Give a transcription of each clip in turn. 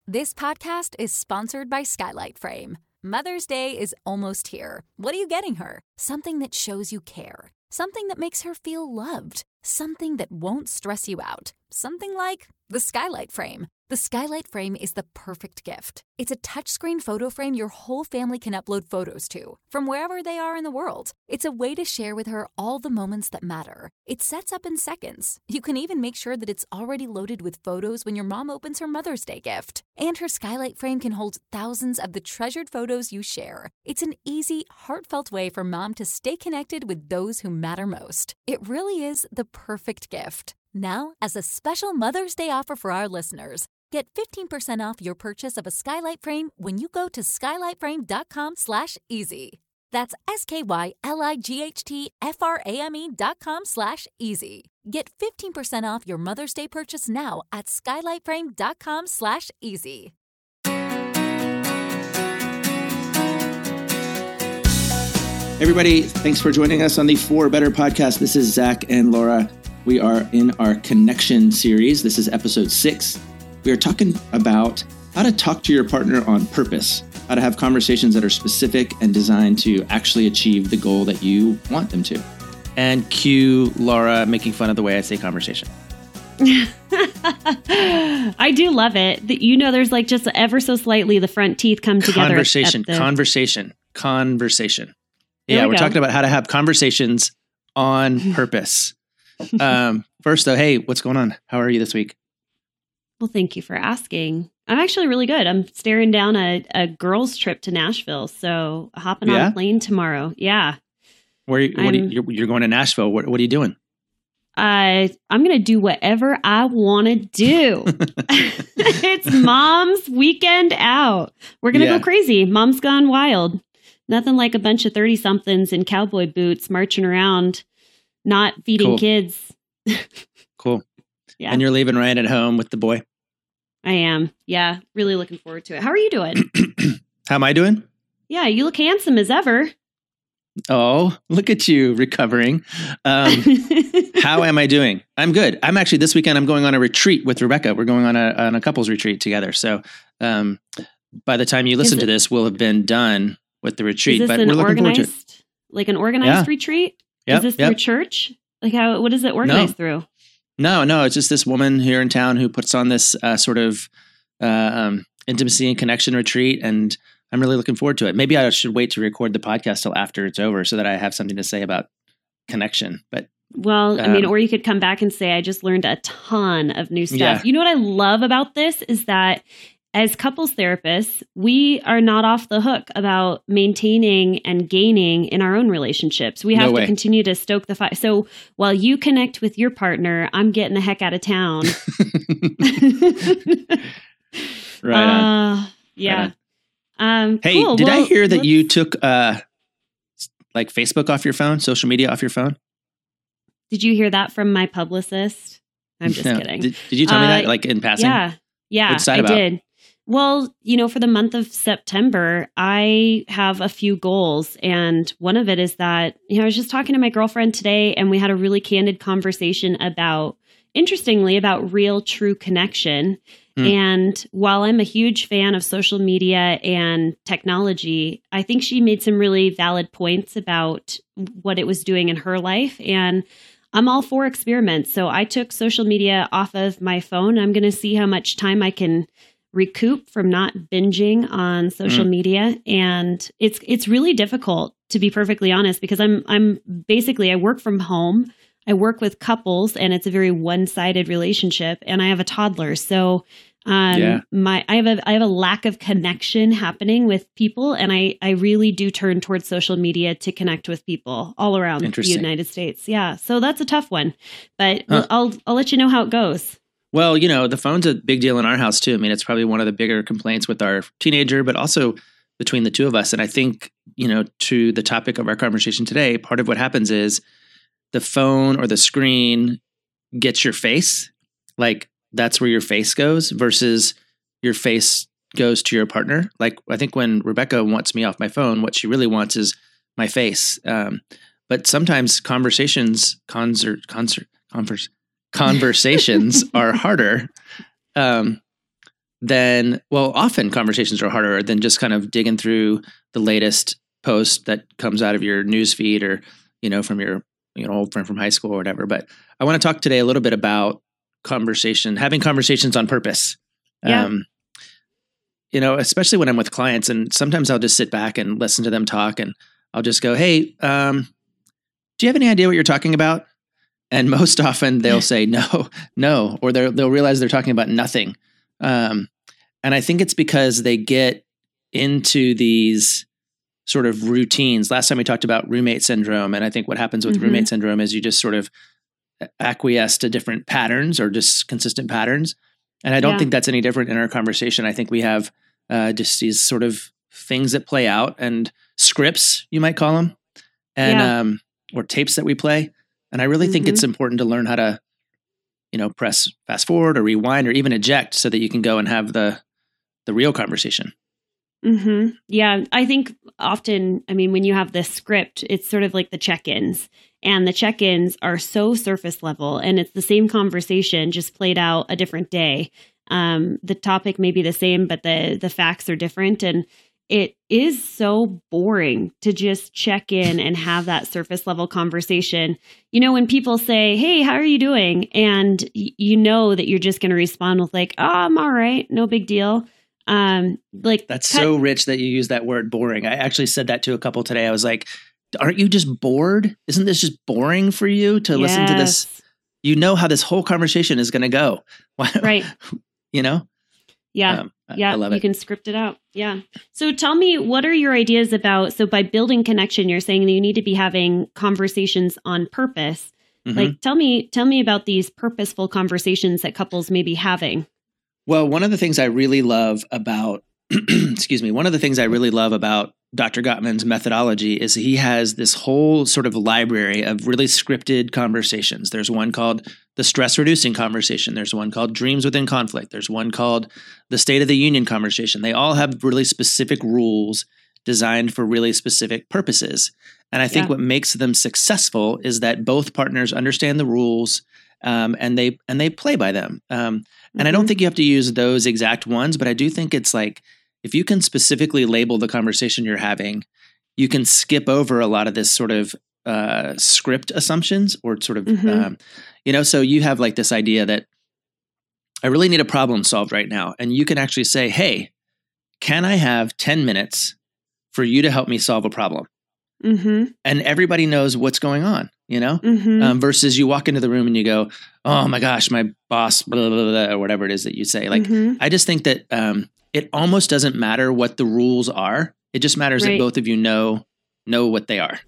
This podcast is sponsored by Skylight Frame. Mother's Day is almost here. What are you getting her? Something that shows you care. Something that makes her feel loved. Something that won't stress you out. Something like the Skylight Frame. The Skylight Frame is the perfect gift. It's a touchscreen photo frame your whole family can upload photos to, from wherever they are in the world. It's a way to share with her all the moments that matter. It sets up in seconds. You can even make sure that it's already loaded with photos when your mom opens her Mother's Day gift. And her Skylight Frame can hold thousands of the treasured photos you share. It's an easy, heartfelt way for mom to stay connected with those who matter most. It really is the perfect gift. Now, as a special Mother's Day offer for our listeners, get 15% off your purchase of a Skylight Frame when you go to skylightframe.com/easy. That's SKYLIGHTFRAME.com/easy. Get 15% off your Mother's Day purchase now at skylightframe.com/easy. Everybody, thanks for joining us on the For Better podcast. This is Zach and Laura. We are in our Connection series. This is episode 6. We are talking about how to talk to your partner on purpose, how to have conversations that are specific and designed to actually achieve the goal that you want them to. And cue Laura making fun of the way I say conversation. I do love it. You know, there's like just ever so slightly the front teeth come together. Conversation. Yeah, we're talking about how to have conversations on purpose. First though, hey, what's going on? How are you this week? Well, thank you for asking. I'm actually really good. I'm staring down a girls' trip to Nashville, so hopping on a plane tomorrow. Yeah. You're going to Nashville. What are you doing? I'm going to do whatever I want to do. It's Mom's weekend out. We're going to go crazy. Mom's gone wild. Nothing like a bunch of 30-somethings in cowboy boots marching around, not feeding kids. Cool. Yeah. And you're leaving Ryan at home with the boy? I am. Yeah. Really looking forward to it. How are you doing? How am I doing? Yeah. You look handsome as ever. Oh, look at you recovering. How am I doing? I'm good. I'm actually, this weekend, I'm going on a retreat with Rebecca. We're going on a couples retreat together. So by the time you listen to this, we'll have been done with the retreat. Is this but we're looking forward to it. Like an organized retreat? Yep, is this through church? Like what is it organized through? No, it's just this woman here in town who puts on this sort of intimacy and connection retreat. And I'm really looking forward to it. Maybe I should wait to record the podcast till after it's over so that I have something to say about connection. But or you could come back and say, I just learned a ton of new stuff. Yeah. You know what I love about this is that as couples therapists, we are not off the hook about maintaining and gaining in our own relationships. We have to continue to stoke the fire. So while you connect with your partner, I'm getting the heck out of town. Right on. Yeah. Right on. Hey, cool. Did I hear that you took like Facebook off your phone, social media off your phone? Did you hear that from my publicist? I'm just kidding. Did you tell me that like in passing? Yeah, I did. Well, for the month of September, I have a few goals. And one of it is that, I was just talking to my girlfriend today and we had a really candid conversation about real, true connection. And while I'm a huge fan of social media and technology, I think she made some really valid points about what it was doing in her life. And I'm all for experiments. So I took social media off of my phone. I'm going to see how much time I can recoup from not binging on social media. And it's really difficult, to be perfectly honest, because I'm basically, I work from home. I work with couples and it's a very one-sided relationship and I have a toddler. So I have a lack of connection happening with people. And I really do turn towards social media to connect with people all around the United States. Yeah. So that's a tough one, but I'll let you know how it goes. Well, the phone's a big deal in our house too. I mean, it's probably one of the bigger complaints with our teenager, but also between the two of us. And I think, to the topic of our conversation today, part of what happens is the phone or the screen gets your face. Like that's where your face goes versus your face goes to your partner. Like I think when Rebecca wants me off my phone, what she really wants is my face. But sometimes conversations are harder then, well, often conversations are harder than just kind of digging through the latest post that comes out of your news feed or, from your, old friend from high school or whatever. But I want to talk today a little bit about having conversations on purpose. Yeah. Especially when I'm with clients, and sometimes I'll just sit back and listen to them talk, and I'll just go, "Hey, do you have any idea what you're talking about?" And most often they'll say no, or they'll realize they're talking about nothing. And I think it's because they get into these sort of routines. Last time we talked about roommate syndrome, and I think what happens with roommate syndrome is you just sort of acquiesce to different patterns or just consistent patterns. And I don't think that's any different in our conversation. I think we have just these sort of things that play out, and scripts, you might call them, and or tapes that we play. And I really think it's important to learn how to, press fast forward or rewind or even eject so that you can go and have the real conversation. Yeah, I think often, when you have this script, it's sort of like the check-ins, and the check-ins are so surface level, and it's the same conversation just played out a different day. The topic may be the same, but the facts are different, and it is so boring to just check in and have that surface level conversation. When people say, "Hey, how are you doing?" and you know that you're just going to respond with like, "Oh, I'm all right, no big deal." That's so rich that you use that word boring. I actually said that to a couple today. I was like, aren't you just bored? Isn't this just boring for you to listen to this? You know how this whole conversation is going to go. Right. Yeah. I love it. You can script it out. Yeah. So tell me, what are your ideas about, so by building connection, you're saying that you need to be having conversations on purpose. Like, tell me about these purposeful conversations that couples may be having. Well, one of the things I really love about, one of the things I really love about Dr. Gottman's methodology is he has this whole sort of library of really scripted conversations. There's one called the stress reducing conversation. There's one called dreams within conflict. There's one called the State of the Union conversation. They all have really specific rules designed for really specific purposes. And I think what makes them successful is that both partners understand the rules, and they play by them. And I don't think you have to use those exact ones, but I do think it's like, if you can specifically label the conversation you're having, you can skip over a lot of this sort of script assumptions or sort of, so you have like this idea that I really need a problem solved right now. And you can actually say, "Hey, can I have 10 minutes for you to help me solve a problem?" And everybody knows what's going on, versus you walk into the room and you go, "Oh my gosh, my boss, blah, blah, blah, blah," or whatever it is that you say. Like, I just think that it almost doesn't matter what the rules are. It just matters that both of you know what they are.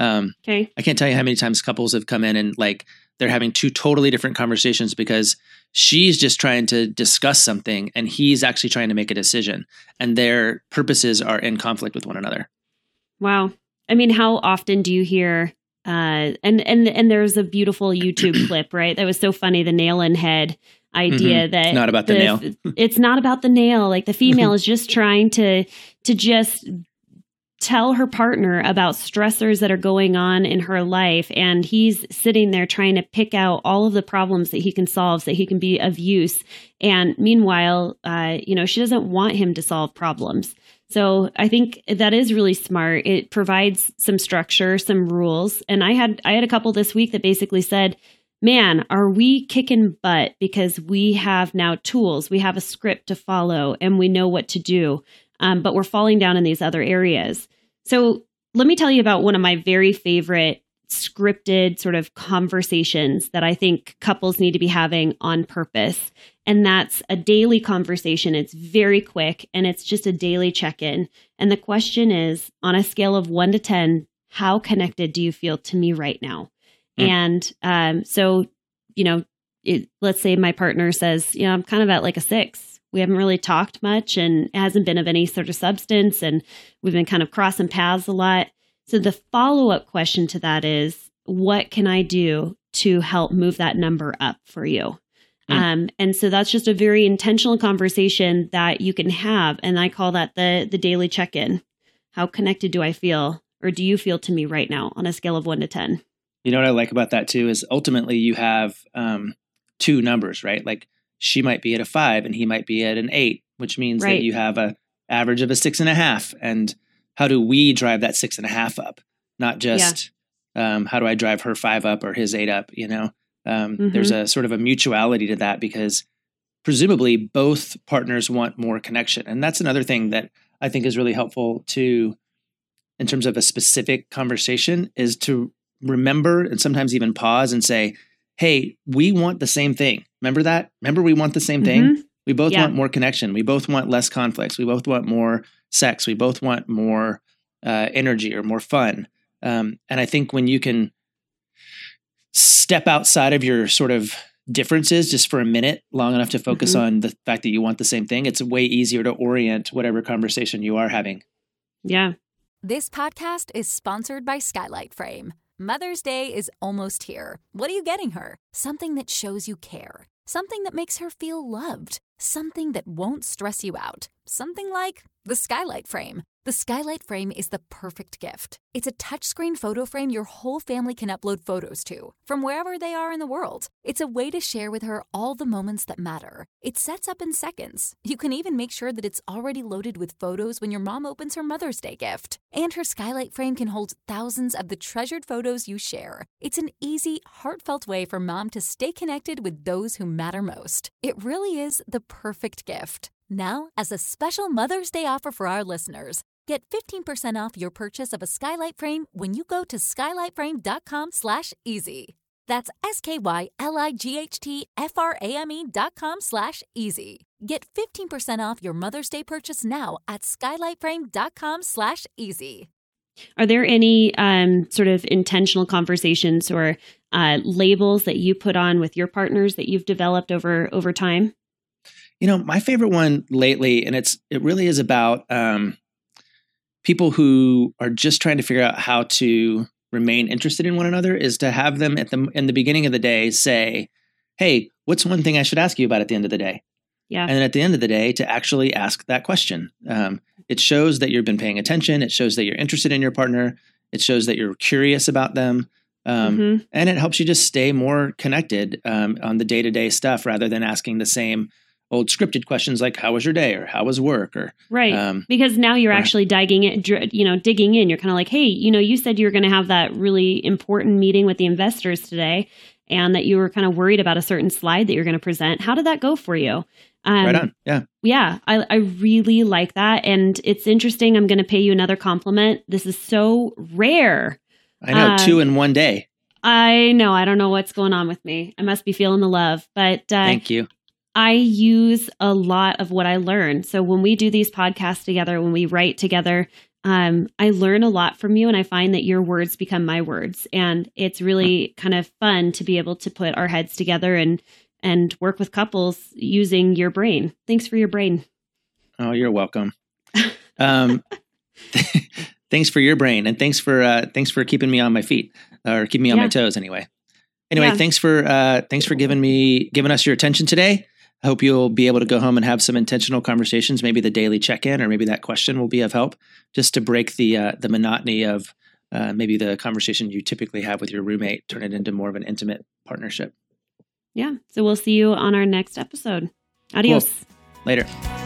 I can't tell you how many times couples have come in and like they're having two totally different conversations because she's just trying to discuss something and he's actually trying to make a decision, and their purposes are in conflict with one another. Wow. How often do you hear, and there's a beautiful YouTube clip, right? That was so funny. The nail in head idea that not about the nail. It's not about the nail. Like the female is just trying to just tell her partner about stressors that are going on in her life. And he's sitting there trying to pick out all of the problems that he can solve so that he can be of use. And meanwhile, she doesn't want him to solve problems. So I think that is really smart. It provides some structure, some rules. And I had a couple this week that basically said, "Man, are we kicking butt because we have now tools, we have a script to follow, and we know what to do, but we're falling down in these other areas." So let me tell you about one of my very favorite scripted sort of conversations that I think couples need to be having on purpose. And that's a daily conversation. It's very quick and it's just a daily check-in. And the question is, on a scale of 1 to 10, how connected do you feel to me right now? And so, let's say my partner says, I'm kind of at like a 6. We haven't really talked much and it hasn't been of any sort of substance. And we've been kind of crossing paths a lot. So the follow-up question to that is, what can I do to help move that number up for you? And so that's just a very intentional conversation that you can have. And I call that the daily check-in. How connected do I feel, or do you feel to me right now on a scale of 1 to 10? You know what I like about that too is ultimately you have 2 numbers, right? Like she might be at a 5 and he might be at an 8, which means that you have a average of a 6.5. And how do we drive that 6.5 up? Not just how do I drive her 5 up or his 8 up? There's a sort of a mutuality to that, because presumably both partners want more connection. And that's another thing that I think is really helpful to, in terms of a specific conversation, is to remember and sometimes even pause and say, hey, we want the same thing. Remember that? Remember we want the same thing? We both want more connection. We both want less conflicts. We both want more sex. We both want more energy or more fun. And I think when you can step outside of your sort of differences just for a minute, long enough to focus on the fact that you want the same thing, it's way easier to orient whatever conversation you are having. Yeah. This podcast is sponsored by Skylight Frame. Mother's Day is almost here. What are you getting her? Something that shows you care. Something that makes her feel loved. Something that won't stress you out. Something like the Skylight Frame. The Skylight Frame is the perfect gift. It's a touchscreen photo frame your whole family can upload photos to, from wherever they are in the world. It's a way to share with her all the moments that matter. It sets up in seconds. You can even make sure that it's already loaded with photos when your mom opens her Mother's Day gift. And her Skylight Frame can hold thousands of the treasured photos you share. It's an easy, heartfelt way for mom to stay connected with those who matter most. It really is the perfect gift. Now, as a special Mother's Day offer for our listeners, get 15% off your purchase of a Skylight Frame when you go to skylightframe.com/easy. That's SKYLIGHTFRAME.com/easy. Get 15% off your Mother's Day purchase now at skylightframe.com/easy. Are there any sort of intentional conversations or labels that you put on with your partners that you've developed over time? My favorite one lately, and it really is about people who are just trying to figure out how to remain interested in one another, is to have them in the beginning of the day say, hey, what's one thing I should ask you about at the end of the day? Yeah. And then at the end of the day, to actually ask that question. It shows that you've been paying attention. It shows that you're interested in your partner. It shows that you're curious about them. And it helps you just stay more connected on the day-to-day stuff, rather than asking the same old scripted questions like, how was your day? Or how was work? Or because now you're actually digging in. You're kind of like, hey, you said you were going to have that really important meeting with the investors today, and that you were kind of worried about a certain slide that you're going to present. How did that go for you? Right on. Yeah. Yeah. I really like that. And it's interesting. I'm going to pay you another compliment. This is so rare. I know, 2 in one day. I know. I don't know what's going on with me. I must be feeling the love, but thank you. I use a lot of what I learn. So when we do these podcasts together, when we write together, I learn a lot from you, and I find that your words become my words. And it's really kind of fun to be able to put our heads together and work with couples using your brain. Thanks for your brain. Oh, you're welcome. Thanks for your brain, and thanks for keeping me on my feet, or keeping me on my toes anyway. Thanks for giving us your attention today. I hope you'll be able to go home and have some intentional conversations. Maybe the daily check-in, or maybe that question will be of help, just to break the monotony of maybe the conversation you typically have with your roommate, turn it into more of an intimate partnership. Yeah. So we'll see you on our next episode. Adios. Cool. Later.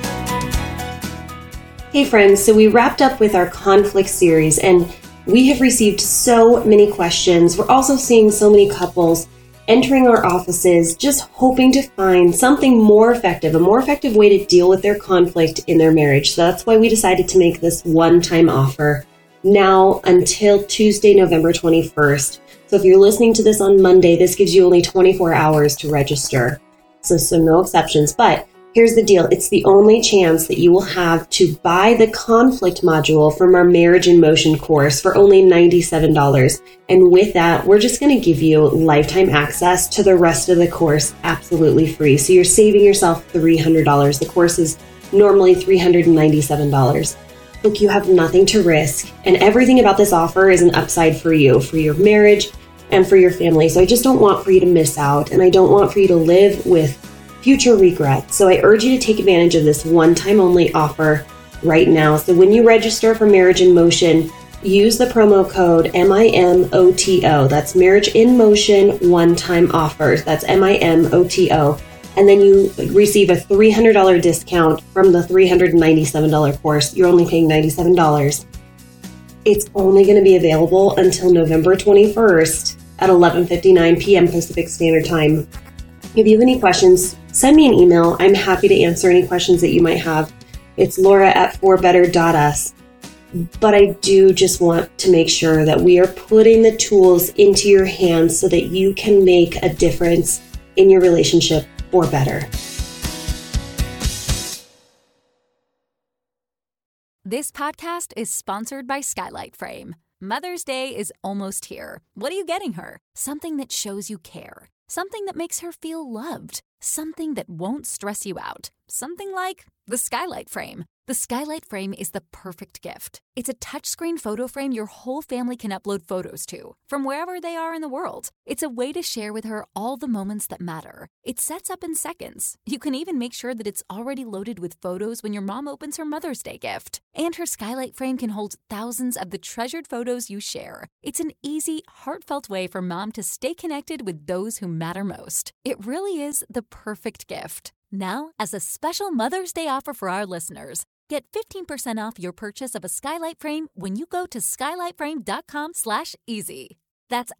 Hey friends, so we wrapped up with our conflict series, and we have received so many questions. We're also seeing so many couples entering our offices, just hoping to find something a more effective way to deal with their conflict in their marriage. So that's why we decided to make this one-time offer now until Tuesday, November 21st. So if you're listening to this on Monday, this gives you only 24 hours to register. So no exceptions, but here's the deal. It's the only chance that you will have to buy the conflict module from our Marriage in Motion course for only $97. And with that, we're just going to give you lifetime access to the rest of the course absolutely free. So you're saving yourself $300. The course is normally $397. Look, you have nothing to risk, and everything about this offer is an upside for you, for your marriage, and for your family. So I just don't want for you to miss out, and I don't want for you to live with future regret. So I urge you to take advantage of this one-time only offer right now. So when you register for Marriage in Motion, use the promo code MIMOTO. That's Marriage in Motion one-time offers. That's MIMOTO. and then you receive a $300 discount from the $397 course. You're only paying $97. It's only going to be available until November 21st at 11:59 p.m. Pacific Standard Time. If you have any questions, send me an email. I'm happy to answer any questions that you might have. It's laura@forbetter.us. But I do just want to make sure that we are putting the tools into your hands so that you can make a difference in your relationship for better. This podcast is sponsored by Skylight Frame. Mother's Day is almost here. What are you getting her? Something that shows you care. Something that makes her feel loved. Something that won't stress you out. Something like the Skylight Frame. The Skylight Frame is the perfect gift. It's a touchscreen photo frame your whole family can upload photos to, from wherever they are in the world. It's a way to share with her all the moments that matter. It sets up in seconds. You can even make sure that it's already loaded with photos when your mom opens her Mother's Day gift. And her Skylight Frame can hold thousands of the treasured photos you share. It's an easy, heartfelt way for mom to stay connected with those who matter most. It really is the perfect gift. Now, as a special Mother's Day offer for our listeners, get 15% off your purchase of a Skylight Frame when you go to skylightframe.com/easy. That's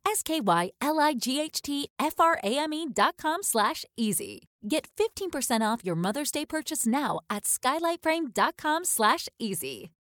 SKYLIGHTFRAME.com/easy. Get 15% off your Mother's Day purchase now at skylightframe.com/easy.